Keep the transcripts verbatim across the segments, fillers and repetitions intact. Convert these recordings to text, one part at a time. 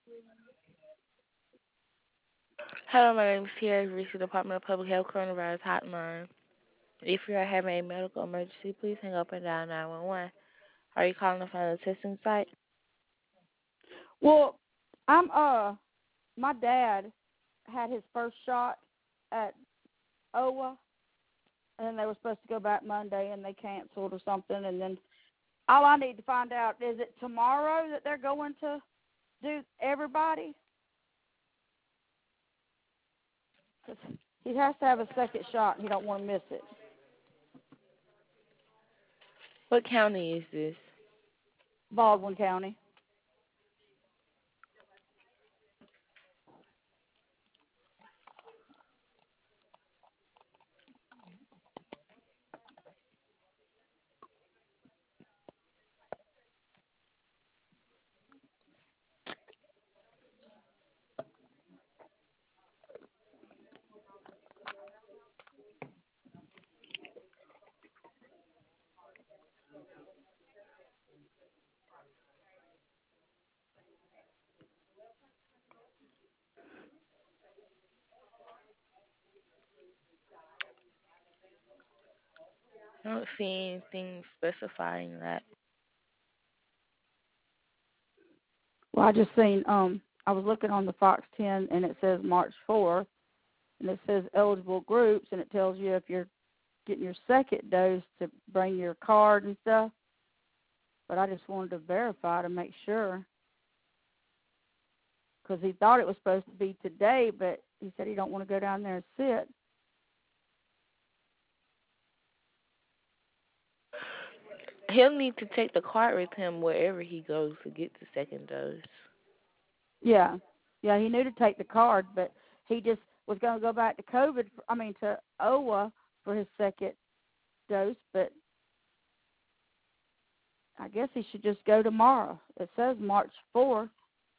Hello, my name is Sierra. You've reached the Department of Public Health Coronavirus Hotline. If you are having a medical emergency, please hang up and dial nine one one. Are you calling to find a testing site? Well, I'm uh my dad had his first shot at O W A, and then they were supposed to go back Monday, and they canceled or something. And then all I need to find out is it tomorrow that they're going to do everybody? Because he has to have a second shot, and he don't want to miss it. What county is this? Baldwin County. I don't see anything specifying that. Well, I just seen um I was looking on the Fox ten, and it says March fourth, and it says eligible groups, and it tells you if you're getting your second dose to bring your card and stuff. But I just wanted to verify to make sure, because he thought it was supposed to be today, but he said he don't want to go down there and sit. He'll need to take the card with him wherever he goes to get the second dose. Yeah, yeah, he knew to take the card, but he just was going to go back to COVID. For, I mean to O W A for his second dose, but I guess he should just go tomorrow. It says March fourth,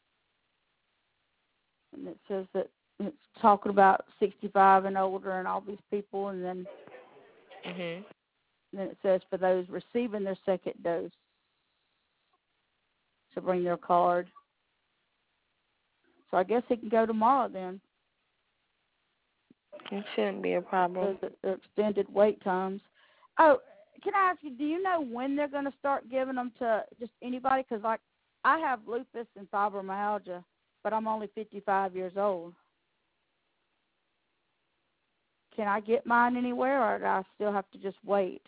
and it says that it's talking about sixty-five and older and all these people, and then Mhm. and then it says for those receiving their second dose to bring their card. So I guess he can go tomorrow then. It shouldn't be a Says problem. that they're extended wait times. Oh, can I ask you, do you know when they're going to start giving them to just anybody? Because, like, I have lupus and fibromyalgia, but I'm only fifty-five years old. Can I get mine anywhere, or do I still have to just wait?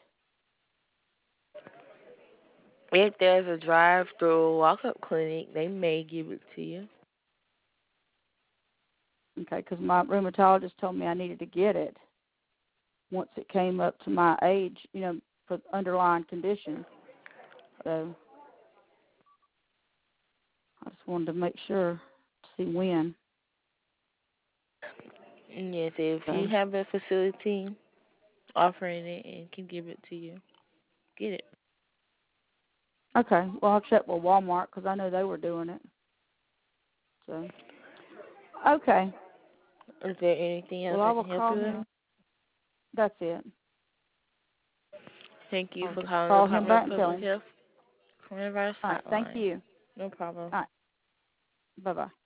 If there's a drive-through walk-up clinic, they may give it to you. Okay, because my rheumatologist told me I needed to get it once it came up to my age, you know, for underlying condition. So I just wanted to make sure to see when. Yes, if you So, have a facility offering it and can give it to you, get it. okay, well, I'll check with Walmart because I know they were doing it. So, okay. Is there anything else Well, I I will can help call you with? him. That's it. Thank you I'll for just calling the call him Department back of and tell Public him. Health Coronavirus All right. Thank Hotline. you. No problem. All right. Bye-bye.